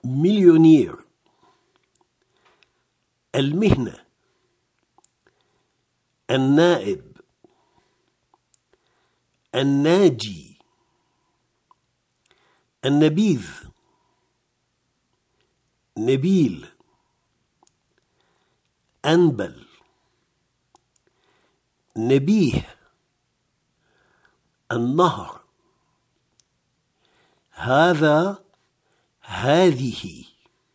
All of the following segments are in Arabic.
مليونير. المهنة: النائب، الناجي، النبيذ، نبيل، أنبل، نبيه، النهر، هذا، هذه،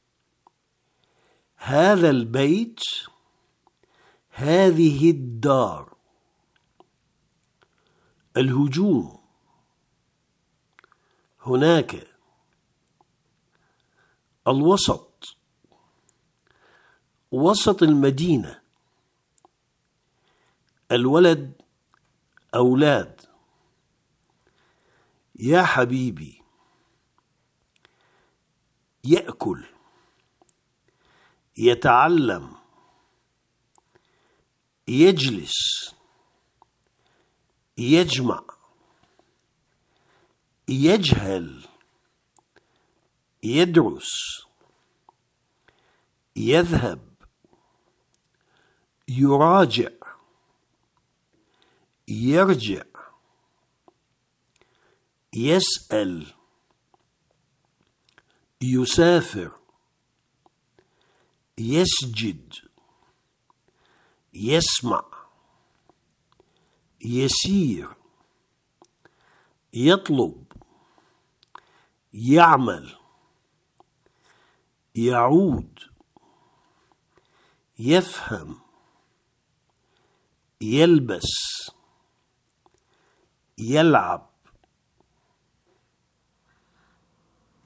هذا البيت، هذه الدار. الهجوم: هناك، الوسط، وسط المدينة، الولد، أولاد، يا حبيبي، يأكل، يتعلم، يجلس، يجمع، يجهل، يدرس، يذهب، يراجع، يرجع، يسأل، يسافر، يسجد، يسمع، يسير، يطلب، يعمل، يعود، يفهم، يلبس، يلعب،